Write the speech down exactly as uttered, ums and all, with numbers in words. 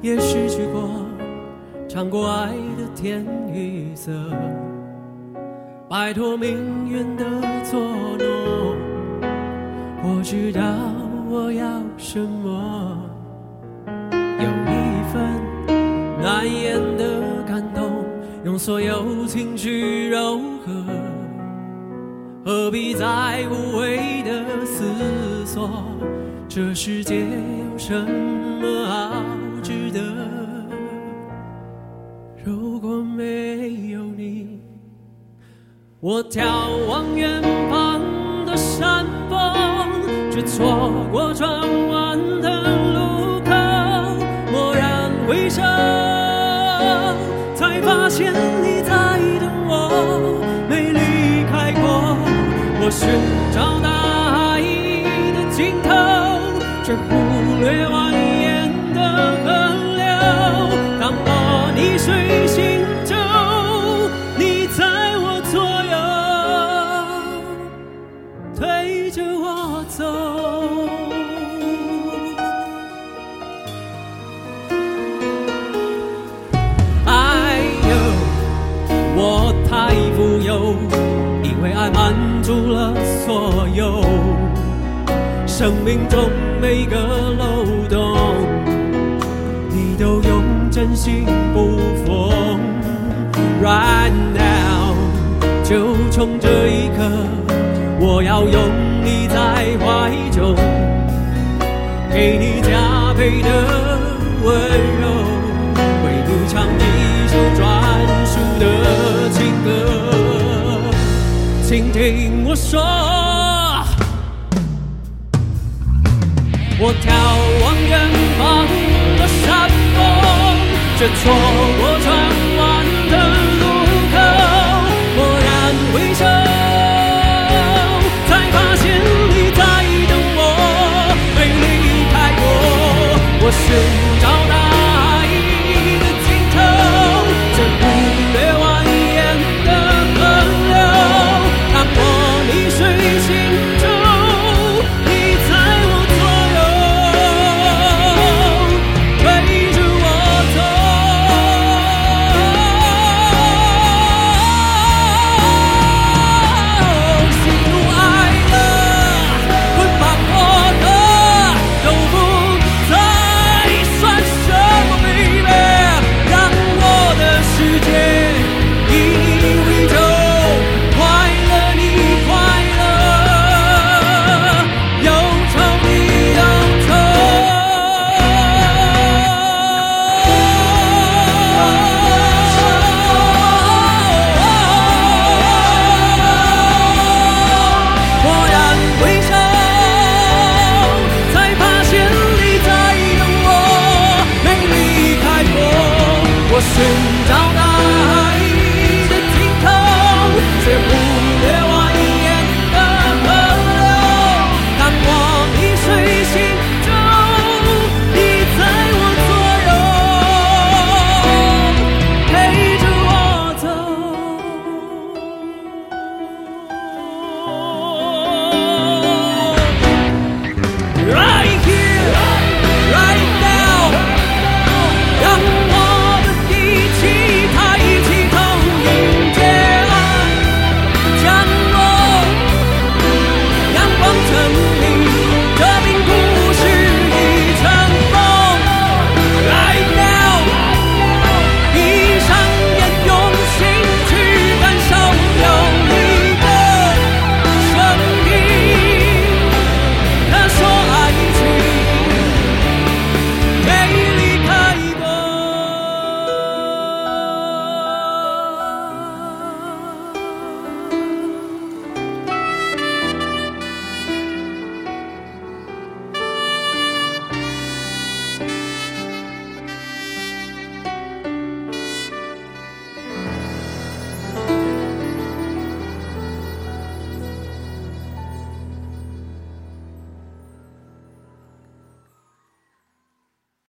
也失去过，尝过爱的甜与涩，摆脱命运的捉弄。我知道我要什么，有一份难言的感动，用所有情绪柔和，何必再无谓的思索，这世界有什么好值得？如果没有你，我眺望远方的山峰，却错过转弯的路口，蓦然回首，才发现你在等我，没离开过。我寻找大海的尽头，却忽略蜿蜒的河流。当我逆水行舟，你在我左右，推着我走。哎呦，我太富有，以为爱满足了所有，生命中每个漏洞，你都用真心补缝。Right now， 就冲这一刻，我要拥你在怀中，给你加倍的温柔，为你唱一首专属的情歌。请听我说，我眺望远方的山峰，却错过转弯的路口，蓦然回首，才发现你在等我，没离开过。我寻找大海的尽头，却忽略蜿蜒的河流。当我逆水行舟，你在我左右，推着我走。喜怒哀乐捆绑我的，都不再算什么，baby，让我的世界以你为重，快乐你快乐，忧愁你忧愁。蓦然回首，才发现你在等我，没离开过。我寻